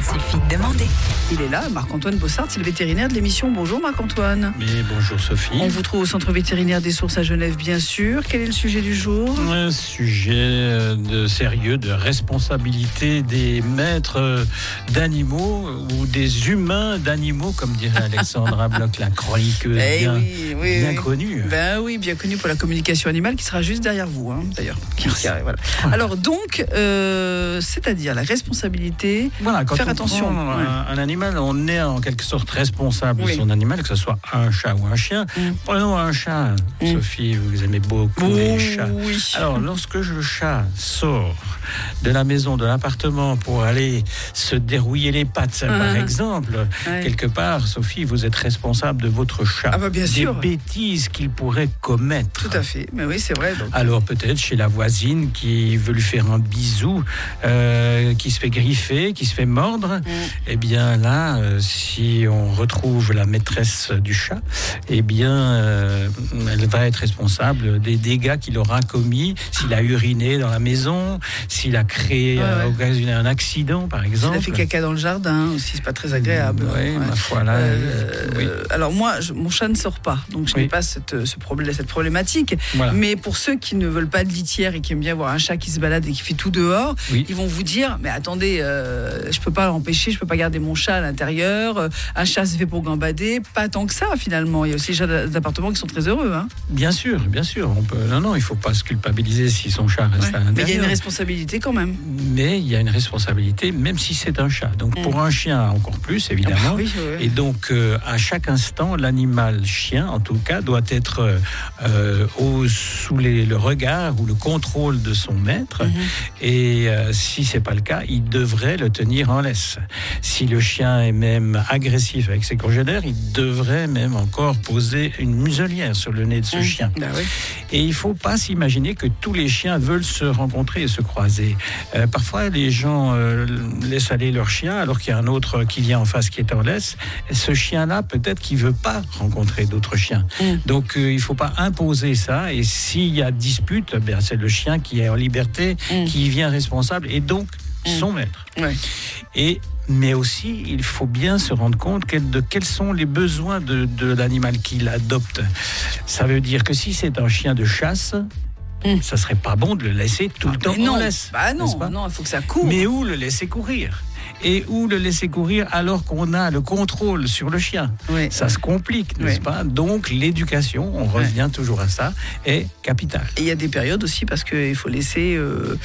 A: suffit de demander.
J: Il est là, Marc-Antoine Bossart, c'est le vétérinaire de l'émission. Bonjour Marc-Antoine.
K: Mais bonjour Sophie.
J: On vous trouve au centre vétérinaire des Sources à Genève, bien sûr. Quel est le sujet du jour ?
K: Un sujet de sérieux, de responsabilité des maîtres d'animaux ou des humains d'animaux, comme dirait Alexandra Bloch, la chroniqueuse
J: eh
K: bien,
J: oui, oui,
K: bien
J: oui.
K: connue.
J: Ben oui, bien connue pour la communication animale, qui sera juste derrière vous, hein, d'ailleurs. Qui, qui, voilà. Alors donc, euh, c'est-à-dire la responsabilité,
K: voilà, quand
J: faire
K: on
J: attention.
K: prend un,
J: Ouais.
K: un animal, on est en quelque sorte responsable
J: Oui.
K: de son animal, que ce soit un chat ou un chien.
J: Mm.
K: Prenons un chat.
J: Mm.
K: Sophie, vous aimez beaucoup
J: Oh,
K: les chats.
J: oui.
K: Alors, lorsque le chat sort de la maison, de l'appartement pour aller se dérouiller les pattes,
J: Ah.
K: par exemple,
J: Ouais.
K: quelque part, Sophie, vous êtes responsable de votre chat.
J: Ah bah, bien
K: des
J: sûr.
K: bêtises qu'il pourrait commettre.
J: Tout à fait, mais oui, c'est vrai. Donc.
K: Alors peut-être chez la voisine qui veut lui faire un bisou, euh, qui se fait griffer, qui se fait mordre,
J: Mm.
K: eh bien là, euh, si on retrouve la maîtresse du chat, eh bien euh, elle va être responsable des dégâts qu'il aura commis, s'il a uriné dans la maison, s'il a créé,
J: Ouais,
K: euh,
J: ouais.
K: occasionné un accident par exemple.
J: Il a fait caca dans le jardin aussi, c'est pas très agréable.
K: Oui,
J: Ouais.
K: ma foi, là,
J: Euh,
K: oui.
J: Alors moi, je- mon chat ne sort pas, donc je
K: Oui.
J: n'ai pas cette, ce problème, cette problématique.
K: Voilà.
J: Mais pour ceux qui ne veulent pas de litière et qui aiment bien voir un chat qui se balade et qui fait tout dehors,
K: Oui.
J: ils vont vous dire, mais attendez, euh, je peux pas l'empêcher, je peux pas garder mon chat à l'intérieur. euh, Un chat c'est fait pour gambader, pas tant que ça finalement. Il y a aussi des chats d'appartement qui sont très heureux. Hein.
K: Bien sûr, bien sûr. On peut... Non, non, il ne faut pas se culpabiliser si son chat reste
J: Ouais.
K: à l'intérieur.
J: Mais il y a une responsabilité quand même.
K: Mais il y a une responsabilité, même si c'est un chat. Donc
J: Mm.
K: pour un chien, encore plus, évidemment.
J: Ah bah oui, oui, oui.
K: Et donc, euh, à chaque instant, l'animal chien, en tout cas, doit être euh, euh, au, sous les, le regard ou le contrôle de son maître.
J: Mhm.
K: Et euh, si c'est pas le cas, il devrait le tenir en laisse. Si le chien est même agressif avec ses congénères, il devrait même encore poser une muselière sur le nez de ce
J: Mm.
K: chien.
J: Bah oui.
K: Et il ne faut pas s'imaginer que tous les chiens veulent se rencontrer et se croiser. Euh, parfois, les gens euh, laissent aller leur chien alors qu'il y a un autre qui vient en face qui est en laisse. Et ce chien-là, peut-être qu'il ne veut pas rencontrer d'autres chiens.
J: Mm.
K: Donc, euh, il ne faut pas imposer ça. Et s'il y a dispute, eh bien, c'est le chien qui est en liberté,
J: Mm.
K: qui vient responsable et donc
J: Mm.
K: son maître.
J: Ouais.
K: Et mais aussi, il faut bien se rendre compte quel- de quels sont les besoins de, de l'animal qu'il adopte. Ça veut dire que si c'est un chien de chasse,
J: Mm.
K: ça serait pas bon de le laisser tout le
J: Ah,
K: temps
J: mais non,
K: en laisse.
J: bah
K: n'est-ce
J: non,
K: pas
J: non, il faut que ça court.
K: Mais où le laisser courir ? Et où le laisser courir alors qu'on a le contrôle sur le chien ?
J: Oui.
K: Ça se complique, n'est-ce
J: Oui.
K: pas ? Donc l'éducation, on revient toujours à ça, est capitale.
J: Et il y a des périodes aussi parce qu'il faut laisser euh,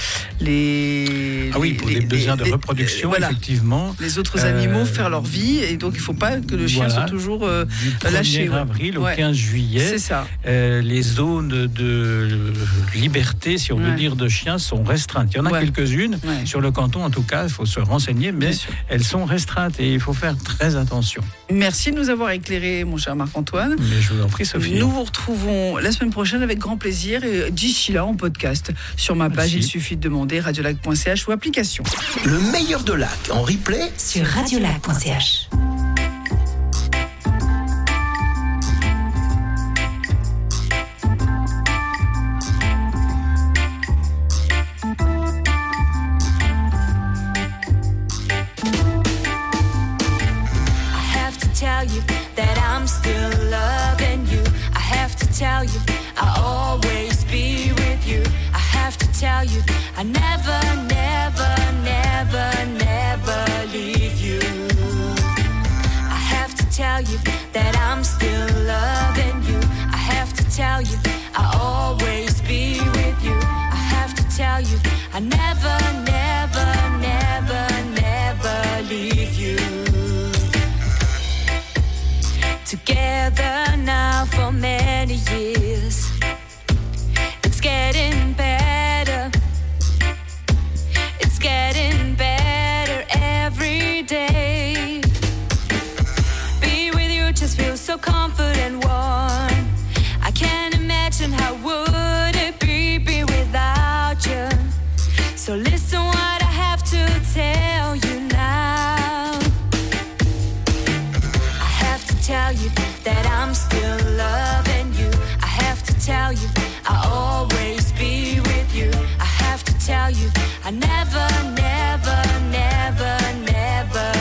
J: les.
K: Ah oui,
J: les-
K: pour
J: les-
K: des besoins de
J: les-
K: reproduction,
J: voilà,
K: effectivement.
J: les autres
K: Euh,
J: animaux faire leur vie et donc il ne faut pas que le chien
K: voilà.
J: soit toujours euh,
K: Du premier
J: lâché. ouais.
K: avril au
J: Ouais.
K: quinze juillet,
J: C'est ça.
K: euh, les zones de liberté, si on veut
J: Ouais.
K: dire, de chiens sont restreintes. Il y en a
J: Ouais.
K: quelques-unes,
J: Ouais.
K: sur le canton en tout cas, il faut se renseigner, mais
J: Bien sûr.
K: elles sont restreintes et il faut faire très attention.
J: Merci de nous avoir éclairé, mon cher Marc-Antoine.
K: Mais je vous en prie, Sophie.
J: Nous vous retrouvons la semaine prochaine avec grand plaisir et d'ici là en podcast sur ma page.
B: Merci.
J: Il suffit de demander radiolac point c h ou application.
B: Le meilleur de Lac en replay
A: sur radiolac point c h.
M: I have to tell you that I'm still loving you. I have to tell you I'll always be with you. I have to tell you I never, never, never, never leave you. I have to tell you that I'm still loving you. I have to tell you I'll always be with you. I have to tell you I never, never, never, never leave you. Together now for many years. It's getting better. It's getting better every day. Be with you just feels so comfort and warm. I can't imagine how would it be, be without you. So listen what I have to tell you now. I have to tell you that I'm still loving you. I have to tell you I'll always be with you. I have to tell you I never, never, never, never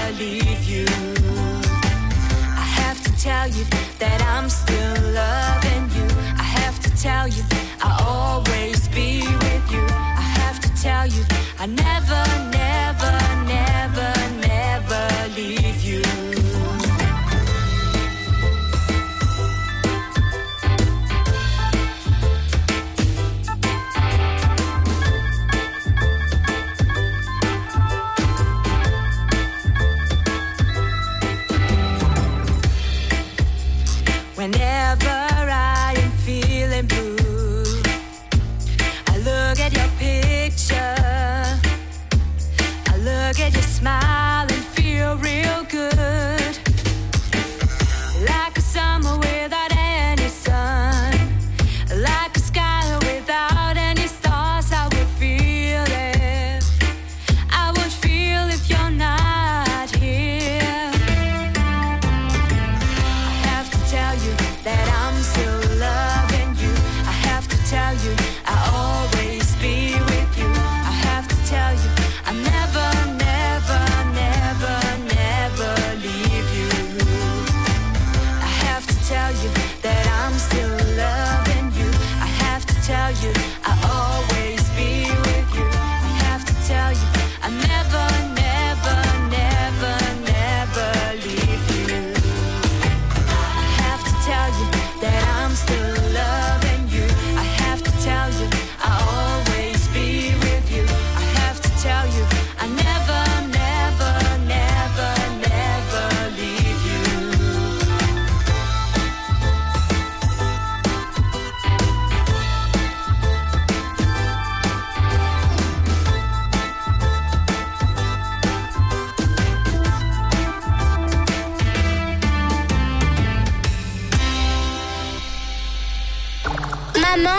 G: Maman,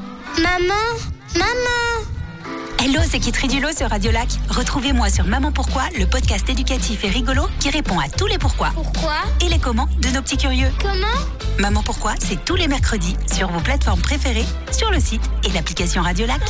G: maman, maman.
A: Hello, c'est Kitri Dulot sur Radio Lac. Retrouvez-moi sur Maman Pourquoi, le podcast éducatif et rigolo qui répond à tous les pourquoi.
G: Pourquoi
A: Et les comment de nos petits curieux.
G: Comment
A: Maman Pourquoi, c'est tous les mercredis sur vos plateformes préférées, sur le site et l'application Radio Lac.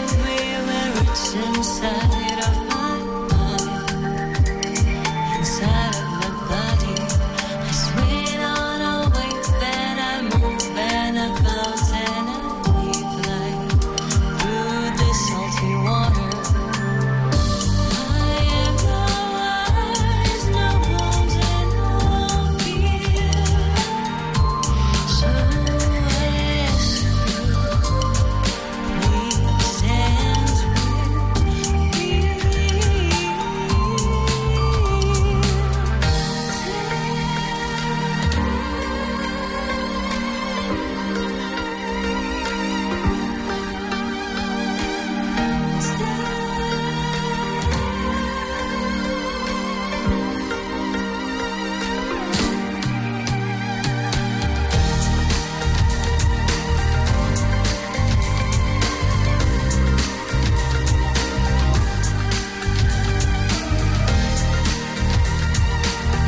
M: Inside of my mind, inside